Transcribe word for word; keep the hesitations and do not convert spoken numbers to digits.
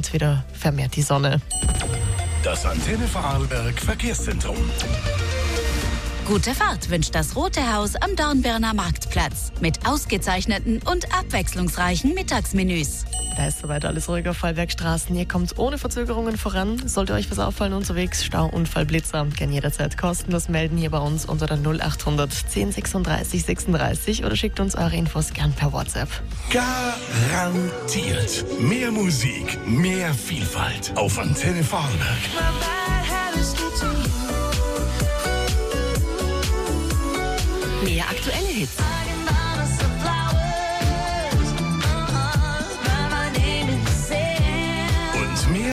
scheint wieder vermehrt die Sonne. Das Antenne Vorarlberg Verkehrszentrum. Gute Fahrt wünscht das Rote Haus am Dornbirner Marktplatz mit ausgezeichneten und abwechslungsreichen Mittagsmenüs. Da ist soweit alles ruhig auf Fallbergstraßen. Ihr kommt ohne Verzögerungen voran. Sollte euch was auffallen unterwegs, Stau, Unfall, Blitzer, gern jederzeit kostenlos melden hier bei uns unter der null achthundert zehn sechsunddreißig sechsunddreißig oder schickt uns eure Infos gern per WhatsApp. Garantiert mehr Musik, mehr Vielfalt auf Antenne Vorarlberg. Mehr aktuelle Hits.